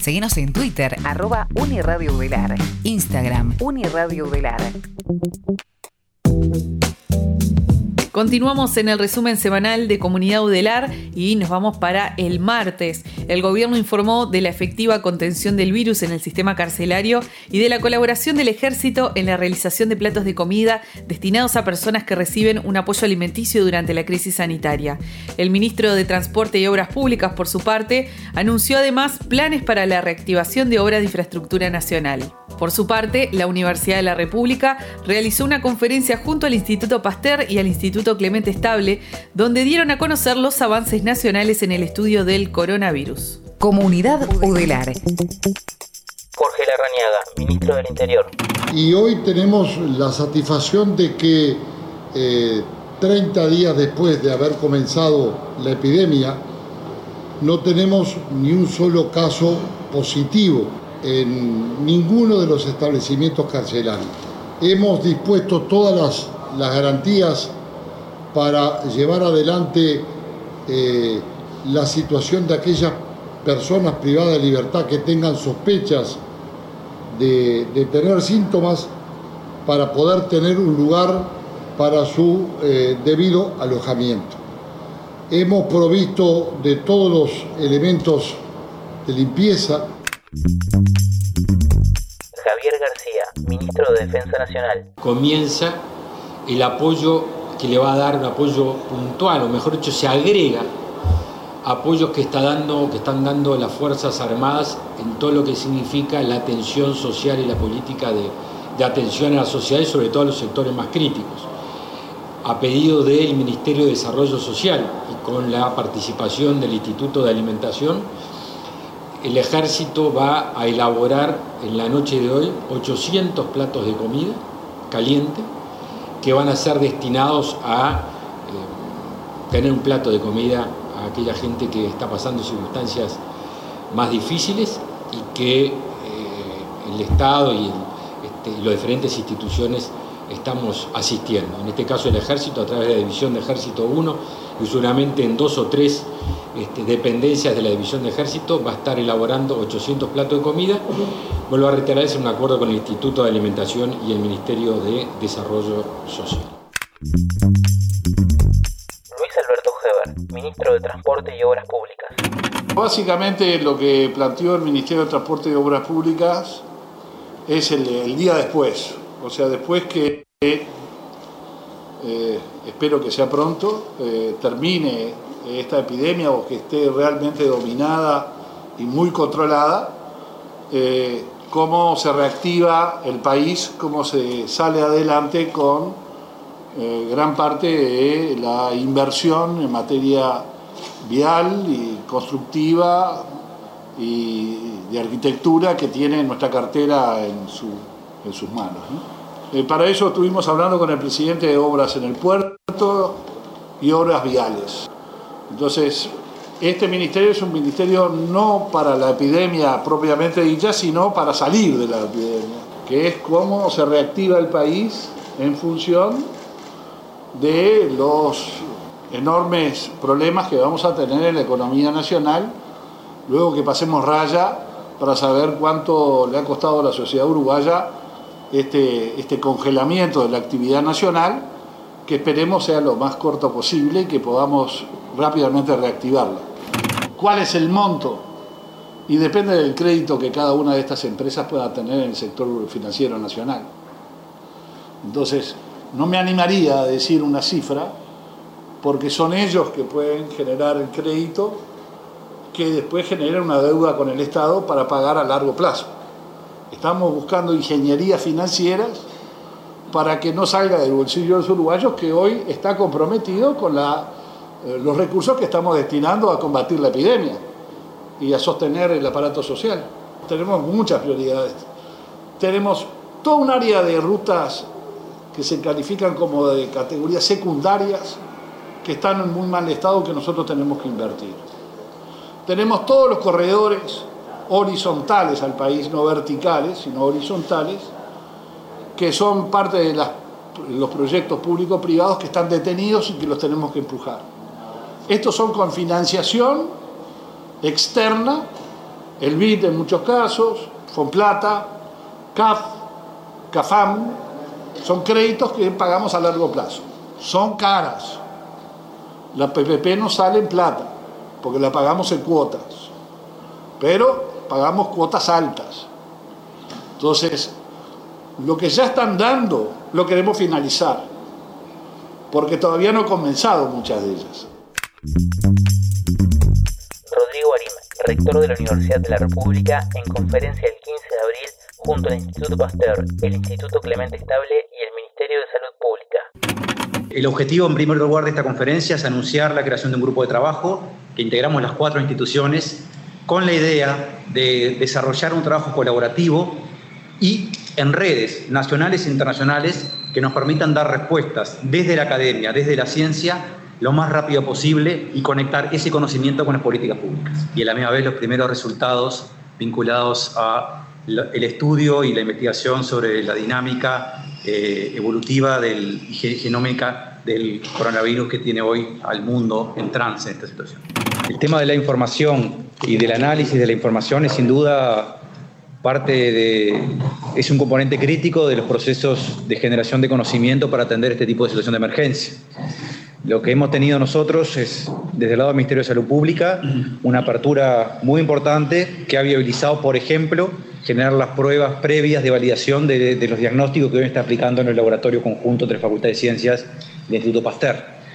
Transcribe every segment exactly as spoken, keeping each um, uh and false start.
Seguinos en Twitter, arroba Uniradio Udelar. Instagram, Uniradio Udelar. Continuamos en el resumen semanal de Comunidad Udelar y nos vamos para el martes. El gobierno informó de la efectiva contención del virus en el sistema carcelario y de la colaboración del Ejército en la realización de platos de comida destinados a personas que reciben un apoyo alimenticio durante la crisis sanitaria. El ministro de Transporte y Obras Públicas, por su parte, anunció además planes para la reactivación de obras de infraestructura nacional. Por su parte, la Universidad de la República realizó una conferencia junto al Instituto Pasteur y al Instituto Clemente Estable, donde dieron a conocer los avances nacionales en el estudio del coronavirus. Comunidad Udelar. Jorge Larrañaga, ministro del Interior. Y hoy tenemos la satisfacción de que eh, treinta días después de haber comenzado la epidemia, no tenemos ni un solo caso positivo en ninguno de los establecimientos carcelarios. Hemos dispuesto todas las, las garantías para llevar adelante eh, la situación de aquellas personas privadas de libertad que tengan sospechas de, de tener síntomas, para poder tener un lugar para su eh, debido alojamiento. Hemos provisto de todos los elementos de limpieza. Javier García, ministro de Defensa Nacional. Comienza el apoyo que le va a dar, un apoyo puntual, o mejor dicho, se agrega apoyos que, está dando, que están dando las Fuerzas Armadas en todo lo que significa la atención social y la política de, de atención a la sociedad y sobre todo a los sectores más críticos. A pedido del Ministerio de Desarrollo Social y con la participación del Instituto de Alimentación, el Ejército va a elaborar en la noche de hoy ochocientos platos de comida caliente que van a ser destinados a eh, tener un plato de comida a aquella gente que está pasando circunstancias más difíciles y que eh, el Estado y, el, este, y las diferentes instituciones estamos asistiendo. En este caso el Ejército, a través de la División de Ejército uno, y seguramente en dos o tres este, dependencias de la División de Ejército, va a estar elaborando ochocientos platos de comida. Vuelvo a reiterar, es un acuerdo con el Instituto de Alimentación y el Ministerio de Desarrollo Social. Luis Alberto Heber, ministro de Transporte y Obras Públicas. Básicamente lo que planteó el Ministerio de Transporte y Obras Públicas es el, el día después, o sea, después que, eh, espero que sea pronto, eh, termine esta epidemia o que esté realmente dominada y muy controlada, eh, cómo se reactiva el país, cómo se sale adelante con eh, gran parte de la inversión en materia vial y constructiva y de arquitectura que tiene nuestra cartera en, su, en sus manos, ¿no? Eh, para eso estuvimos hablando con el presidente de Obras en el Puerto y Obras Viales. Entonces, este ministerio es un ministerio no para la epidemia propiamente dicha, sino para salir de la epidemia, que es cómo se reactiva el país en función de los enormes problemas que vamos a tener en la economía nacional, luego que pasemos raya para saber cuánto le ha costado a la sociedad uruguaya este, este congelamiento de la actividad nacional, que esperemos sea lo más corto posible y que podamos rápidamente reactivarla. ¿Cuál es el monto? Y depende del crédito que cada una de estas empresas pueda tener en el sector financiero nacional. Entonces, no me animaría a decir una cifra, porque son ellos que pueden generar el crédito que después genera una deuda con el Estado para pagar a largo plazo. Estamos buscando ingenierías financieras para que no salga del bolsillo de los uruguayos, que hoy está comprometido con la, eh, los recursos que estamos destinando a combatir la epidemia y a sostener el aparato social. Tenemos muchas prioridades. Tenemos toda un área de rutas que se califican como de categorías secundarias, que están en muy mal estado, que nosotros tenemos que invertir. Tenemos todos los corredores horizontales al país, no verticales, sino horizontales, que son parte de las, los proyectos público-privados que están detenidos y que los tenemos que empujar. Estos son con financiación externa el B I D en muchos casos, Fonplata, C A F, CAFAM, son créditos que pagamos a largo plazo. Son caras. La P P P no sale en plata, porque la pagamos en cuotas, pero pagamos cuotas altas. Entonces, lo que ya están dando lo queremos finalizar, porque todavía no he comenzado muchas de ellas. Rodrigo Arim, rector de la Universidad de la República, en conferencia el quince de abril junto al Instituto Pasteur, el Instituto Clemente Estable y el Ministerio de Salud Pública. El objetivo, en primer lugar, de esta conferencia es anunciar la creación de un grupo de trabajo que integramos las cuatro instituciones con la idea de desarrollar un trabajo colaborativo y en redes nacionales e internacionales que nos permitan dar respuestas desde la academia, desde la ciencia, lo más rápido posible y conectar ese conocimiento con las políticas públicas. Y a la misma vez los primeros resultados vinculados a el estudio y la investigación sobre la dinámica eh, evolutiva del, y genómica del coronavirus que tiene hoy al mundo en trance en esta situación. El tema de la información y del análisis de la información es sin duda parte de, es un componente crítico de los procesos de generación de conocimiento para atender este tipo de situación de emergencia. Lo que hemos tenido nosotros es, desde el lado del Ministerio de Salud Pública, una apertura muy importante que ha viabilizado, por ejemplo, generar las pruebas previas de validación de, de los diagnósticos que hoy está aplicando en el laboratorio conjunto entre Facultad de Ciencias y el Instituto Pasteur.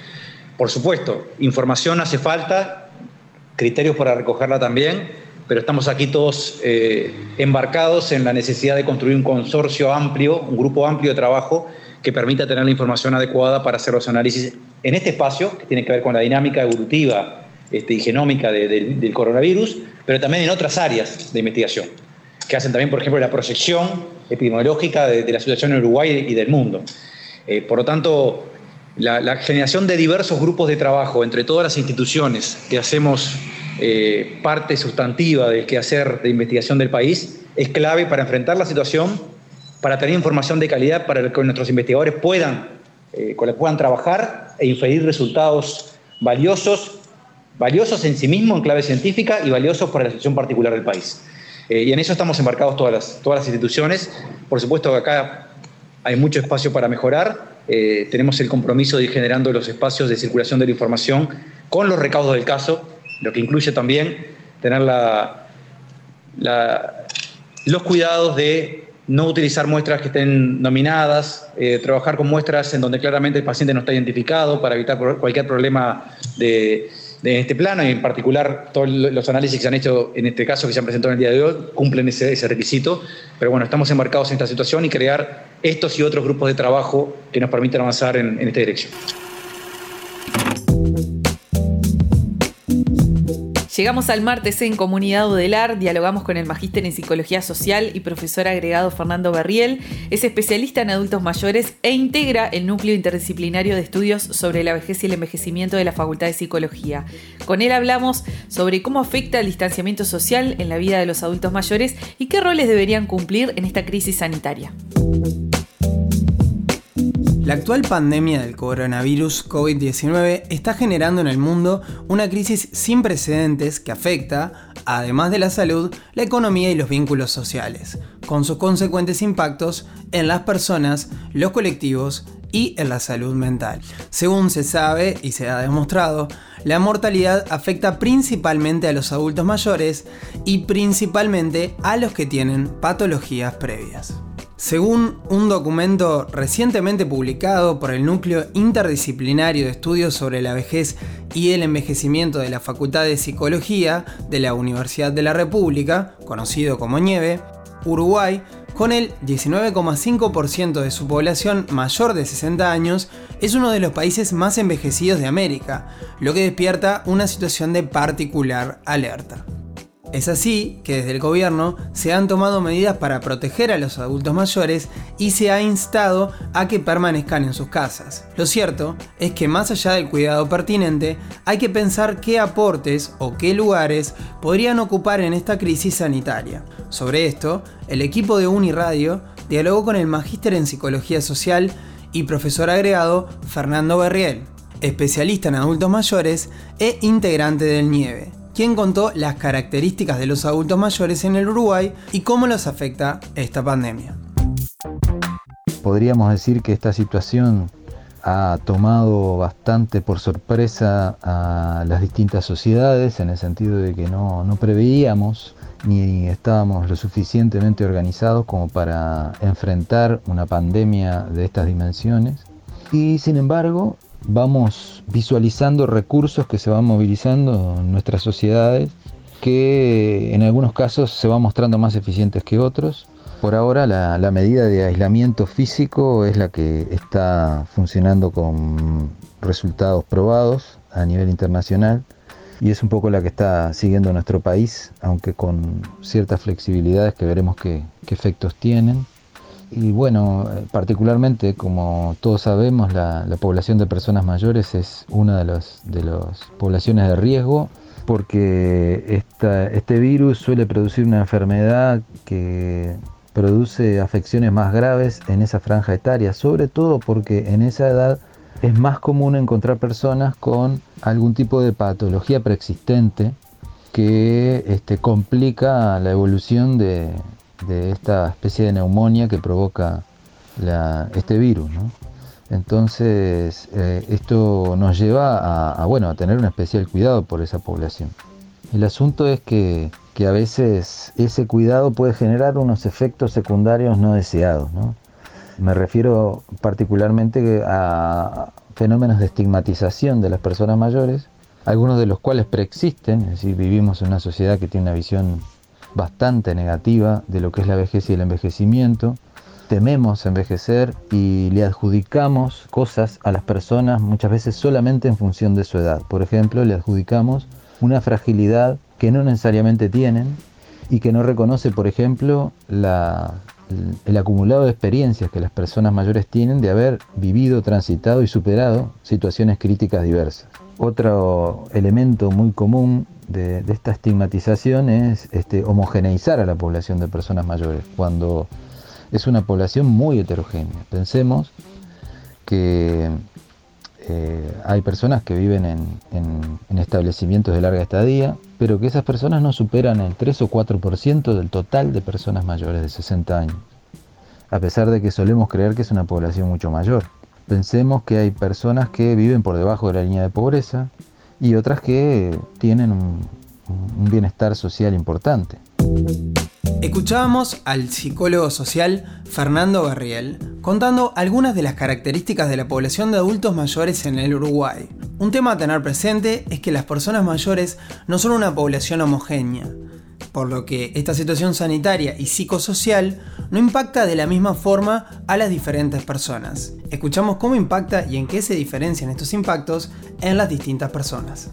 Por supuesto, información hace falta, criterios para recogerla también, pero estamos aquí todos eh, embarcados en la necesidad de construir un consorcio amplio, un grupo amplio de trabajo que permita tener la información adecuada para hacer los análisis en este espacio, que tiene que ver con la dinámica evolutiva este, y genómica de, de, del coronavirus, pero también en otras áreas de investigación, que hacen también, por ejemplo, la proyección epidemiológica de, de la situación en Uruguay y del mundo. Eh, por lo tanto, la, la generación de diversos grupos de trabajo entre todas las instituciones que hacemos eh, parte sustantiva del quehacer de investigación del país es clave para enfrentar la situación, para tener información de calidad para que nuestros investigadores puedan, eh, con la que puedan trabajar e inferir resultados valiosos, valiosos en sí mismos en clave científica y valiosos para la situación particular del país. Eh, y en eso estamos embarcados todas las, todas las instituciones. Por supuesto que acá hay mucho espacio para mejorar. Eh, tenemos el compromiso de ir generando los espacios de circulación de la información con los recaudos del caso, lo que incluye también tener la, la, los cuidados de no utilizar muestras que estén nominadas, eh, trabajar con muestras en donde claramente el paciente no está identificado para evitar cualquier problema de, de este plano, y en particular todos los análisis que se han hecho en este caso, que se han presentado en el día de hoy, cumplen ese, ese requisito. Pero bueno, estamos embarcados en esta situación y crear estos y otros grupos de trabajo que nos permitan avanzar en, en esta dirección. Llegamos al martes en Comunidad Udelar, dialogamos con el magíster en Psicología Social y profesor agregado Fernando Berriel. Es especialista en adultos mayores e integra el núcleo interdisciplinario de estudios sobre la vejez y el envejecimiento de la Facultad de Psicología. Con él hablamos sobre cómo afecta el distanciamiento social en la vida de los adultos mayores y qué roles deberían cumplir en esta crisis sanitaria. La actual pandemia del coronavirus COVID diecinueve está generando en el mundo una crisis sin precedentes que afecta, además de la salud, la economía y los vínculos sociales, con sus consecuentes impactos en las personas, los colectivos y en la salud mental. Según se sabe y se ha demostrado, la mortalidad afecta principalmente a los adultos mayores y principalmente a los que tienen patologías previas. Según un documento recientemente publicado por el Núcleo Interdisciplinario de Estudios sobre la Vejez y el Envejecimiento de la Facultad de Psicología de la Universidad de la República, conocido como NIEVE, Uruguay, con el diecinueve coma cinco por ciento de su población mayor de sesenta años, es uno de los países más envejecidos de América, lo que despierta una situación de particular alerta. Es así que desde el gobierno se han tomado medidas para proteger a los adultos mayores y se ha instado a que permanezcan en sus casas. Lo cierto es que más allá del cuidado pertinente, hay que pensar qué aportes o qué lugares podrían ocupar en esta crisis sanitaria. Sobre esto, el equipo de Uniradio dialogó con el magíster en Psicología Social y profesor agregado Fernando Berriel, especialista en adultos mayores e integrante del NIEVE, quien quien contó las características de los adultos mayores en el Uruguay y cómo los afecta esta pandemia. Podríamos decir que esta situación ha tomado bastante por sorpresa a las distintas sociedades, en el sentido de que no, no preveíamos ni estábamos lo suficientemente organizados como para enfrentar una pandemia de estas dimensiones. Y sin embargo, vamos visualizando recursos que se van movilizando en nuestras sociedades, que en algunos casos se van mostrando más eficientes que otros. Por ahora la, la medida de aislamiento físico es la que está funcionando con resultados probados a nivel internacional y es un poco la que está siguiendo nuestro país, aunque con ciertas flexibilidades que veremos qué, qué efectos tienen. Y bueno, particularmente, como todos sabemos, la, la población de personas mayores es una de las de las poblaciones de riesgo, porque esta, este virus suele producir una enfermedad que produce afecciones más graves en esa franja etaria, sobre todo porque en esa edad es más común encontrar personas con algún tipo de patología preexistente que este, complica la evolución de, de esta especie de neumonía que provoca la, este virus, ¿no? Entonces, eh, esto nos lleva a, a, bueno, a tener un especial cuidado por esa población. El asunto es que, que a veces ese cuidado puede generar unos efectos secundarios no deseados, ¿no? Me refiero particularmente a fenómenos de estigmatización de las personas mayores, algunos de los cuales preexisten, es decir, vivimos en una sociedad que tiene una visión bastante negativa de lo que es la vejez y el envejecimiento. Tememos envejecer y le adjudicamos cosas a las personas muchas veces solamente en función de su edad. Por ejemplo, le adjudicamos una fragilidad que no necesariamente tienen y que no reconoce, por ejemplo, la, el, el acumulado de experiencias que las personas mayores tienen de haber vivido, transitado y superado situaciones críticas diversas. Otro elemento muy común de, de esta estigmatización es este, homogeneizar a la población de personas mayores, cuando es una población muy heterogénea. Pensemos que eh, hay personas que viven en, en, en establecimientos de larga estadía, pero que esas personas no superan el tres o cuatro por ciento del total de personas mayores de sesenta años, a pesar de que solemos creer que es una población mucho mayor. Pensemos que hay personas que viven por debajo de la línea de pobreza y otras que tienen un, un bienestar social importante. Escuchábamos al psicólogo social Fernando Garriel contando algunas de las características de la población de adultos mayores en el Uruguay. Un tema a tener presente es que las personas mayores no son una población homogénea, por lo que esta situación sanitaria y psicosocial no impacta de la misma forma a las diferentes personas. Escuchamos cómo impacta y en qué se diferencian estos impactos en las distintas personas.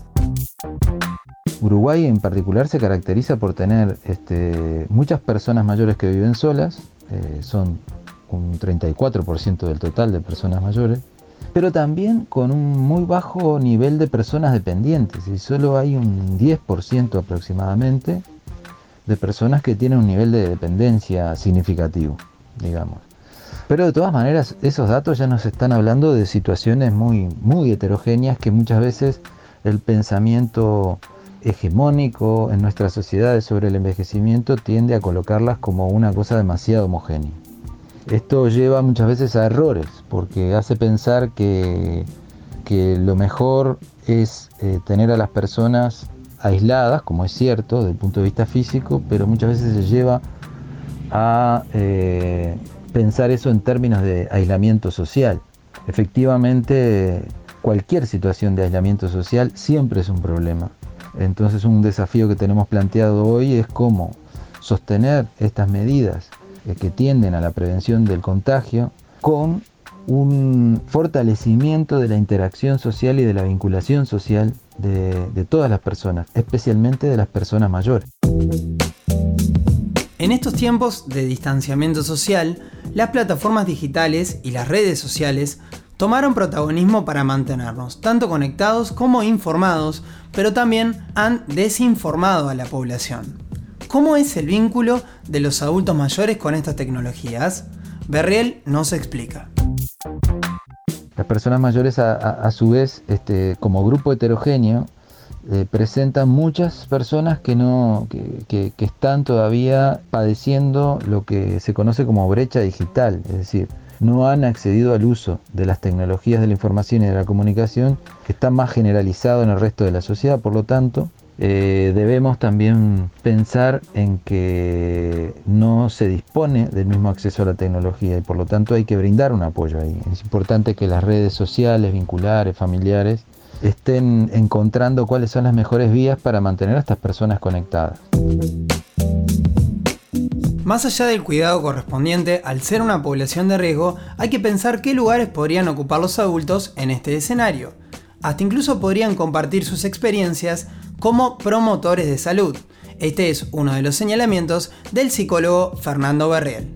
Uruguay en particular se caracteriza por tener este, muchas personas mayores que viven solas, eh, son un treinta y cuatro por ciento del total de personas mayores, pero también con un muy bajo nivel de personas dependientes, y solo hay un diez por ciento aproximadamente de personas que tienen un nivel de dependencia significativo, digamos. Pero de todas maneras, esos datos ya nos están hablando de situaciones muy, muy heterogéneas que muchas veces el pensamiento hegemónico en nuestras sociedades sobre el envejecimiento tiende a colocarlas como una cosa demasiado homogénea. Esto lleva muchas veces a errores, porque hace pensar que, que lo mejor es eh, tener a las personas aisladas, como es cierto, desde el punto de vista físico, pero muchas veces se lleva a eh, pensar eso en términos de aislamiento social. Efectivamente, cualquier situación de aislamiento social siempre es un problema. Entonces, un desafío que tenemos planteado hoy es cómo sostener estas medidas eh, que tienden a la prevención del contagio con un fortalecimiento de la interacción social y de la vinculación social de, de todas las personas, especialmente de las personas mayores. En estos tiempos de distanciamiento social, las plataformas digitales y las redes sociales tomaron protagonismo para mantenernos tanto conectados como informados, pero también han desinformado a la población. ¿Cómo es el vínculo de los adultos mayores con estas tecnologías? Garriel nos explica. Las personas mayores a, a, a su vez, este, como grupo heterogéneo, eh, presentan muchas personas que, no, que, que, que están todavía padeciendo lo que se conoce como brecha digital, es decir, no han accedido al uso de las tecnologías de la información y de la comunicación, que está más generalizado en el resto de la sociedad. Por lo tanto, eh, debemos también pensar en que no se dispone del mismo acceso a la tecnología y por lo tanto hay que brindar un apoyo ahí. Es importante que las redes sociales, vinculares, familiares, estén encontrando cuáles son las mejores vías para mantener a estas personas conectadas. Más allá del cuidado correspondiente, al ser una población de riesgo, hay que pensar qué lugares podrían ocupar los adultos en este escenario. Hasta incluso podrían compartir sus experiencias como promotores de salud. Este es uno de los señalamientos del psicólogo Fernando Berriel.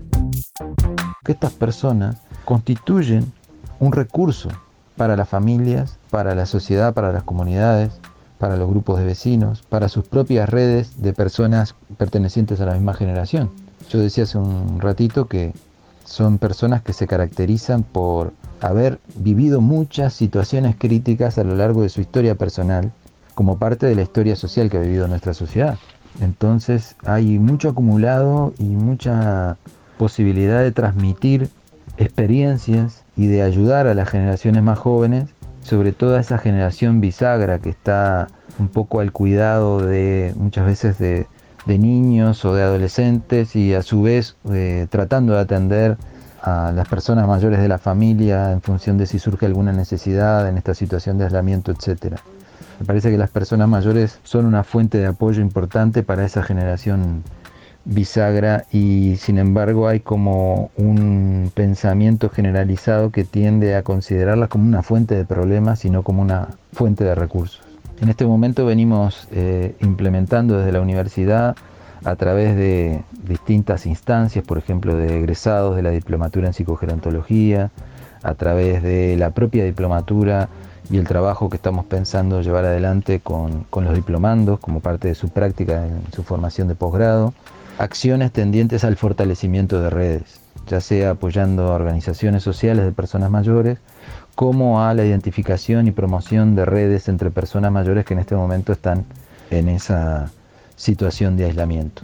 Que estas personas constituyen un recurso para las familias, para la sociedad, para las comunidades, para los grupos de vecinos, para sus propias redes de personas pertenecientes a la misma generación. Yo decía hace un ratito que son personas que se caracterizan por haber vivido muchas situaciones críticas a lo largo de su historia personal, como parte de la historia social que ha vivido nuestra sociedad. Entonces hay mucho acumulado y mucha posibilidad de transmitir experiencias y de ayudar a las generaciones más jóvenes, sobre todo a esa generación bisagra que está un poco al cuidado de muchas veces de, de niños o de adolescentes y a su vez eh, tratando de atender a las personas mayores de la familia en función de si surge alguna necesidad en esta situación de aislamiento, etcétera. Me parece que las personas mayores son una fuente de apoyo importante para esa generación bisagra y sin embargo hay como un pensamiento generalizado que tiende a considerarlas como una fuente de problemas y no como una fuente de recursos. En este momento venimos eh, implementando desde la universidad a través de distintas instancias, por ejemplo de egresados de la diplomatura en psicogerontología, a través de la propia diplomatura y el trabajo que estamos pensando llevar adelante con, con los diplomandos como parte de su práctica en su formación de posgrado, acciones tendientes al fortalecimiento de redes, ya sea apoyando a organizaciones sociales de personas mayores, como a la identificación y promoción de redes entre personas mayores que en este momento están en esa situación de aislamiento.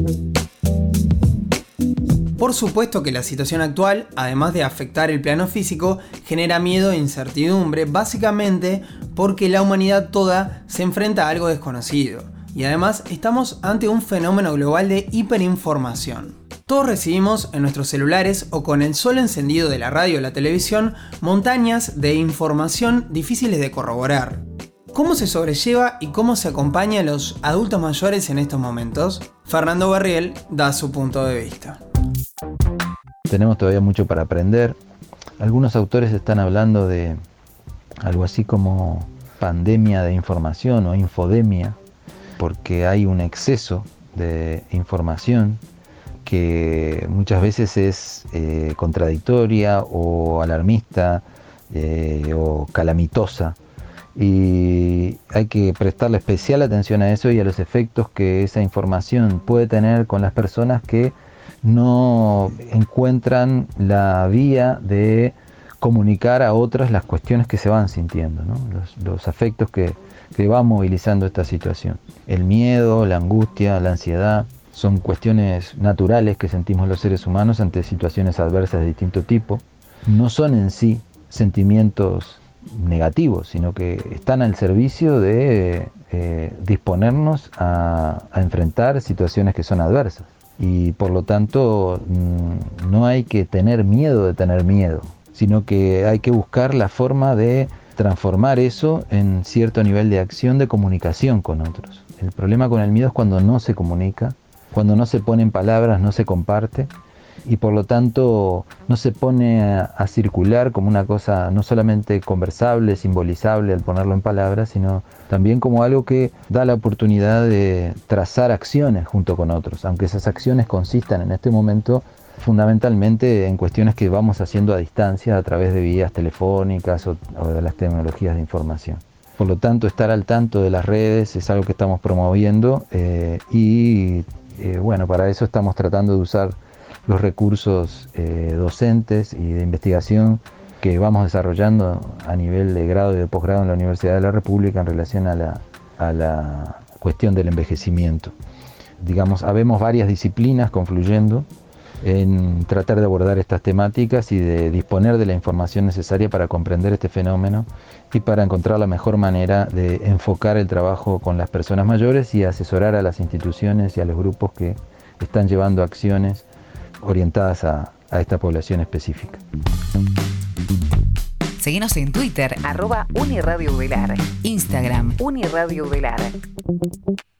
Por supuesto que la situación actual, además de afectar el plano físico, genera miedo e incertidumbre, básicamente porque la humanidad toda se enfrenta a algo desconocido. Y además estamos ante un fenómeno global de hiperinformación. Todos recibimos en nuestros celulares o con el solo encendido de la radio o la televisión montañas de información difíciles de corroborar. ¿Cómo se sobrelleva y cómo se acompaña a los adultos mayores en estos momentos? Fernando Berriel da su punto de vista. Tenemos todavía mucho para aprender. Algunos autores están hablando de algo así como pandemia de información o infodemia, porque hay un exceso de información que muchas veces es eh, contradictoria o alarmista eh, o calamitosa. Y hay que prestarle especial atención a eso y a los efectos que esa información puede tener con las personas que no encuentran la vía de comunicar a otras las cuestiones que se van sintiendo, ¿no? los, los afectos que, que va movilizando esta situación. El miedo, la angustia, la ansiedad son cuestiones naturales que sentimos los seres humanos ante situaciones adversas de distinto tipo. No son en sí sentimientos negativos, sino que están al servicio de eh, disponernos a, a enfrentar situaciones que son adversas. Y por lo tanto mmm, no hay que tener miedo de tener miedo, sino que hay que buscar la forma de transformar eso en cierto nivel de acción de comunicación con otros. El problema con el miedo es cuando no se comunica, cuando no se pone en palabras, no se comparte y por lo tanto no se pone a, a circular como una cosa no solamente conversable, simbolizable al ponerlo en palabras, sino también como algo que da la oportunidad de trazar acciones junto con otros, aunque esas acciones consistan en este momento fundamentalmente en cuestiones que vamos haciendo a distancia a través de vías telefónicas o, o de las tecnologías de información. Por lo tanto, estar al tanto de las redes es algo que estamos promoviendo eh, y eh, bueno, para eso estamos tratando de usar los recursos eh, docentes y de investigación que vamos desarrollando a nivel de grado y de posgrado en la Universidad de la República en relación a la, a la cuestión del envejecimiento. Digamos, habemos varias disciplinas confluyendo en tratar de abordar estas temáticas y de disponer de la información necesaria para comprender este fenómeno y para encontrar la mejor manera de enfocar el trabajo con las personas mayores y asesorar a las instituciones y a los grupos que están llevando acciones orientadas a, a esta población específica. Seguinos en Twitter, arroba Uniradio Udelar, Instagram, Uniradio Udelar.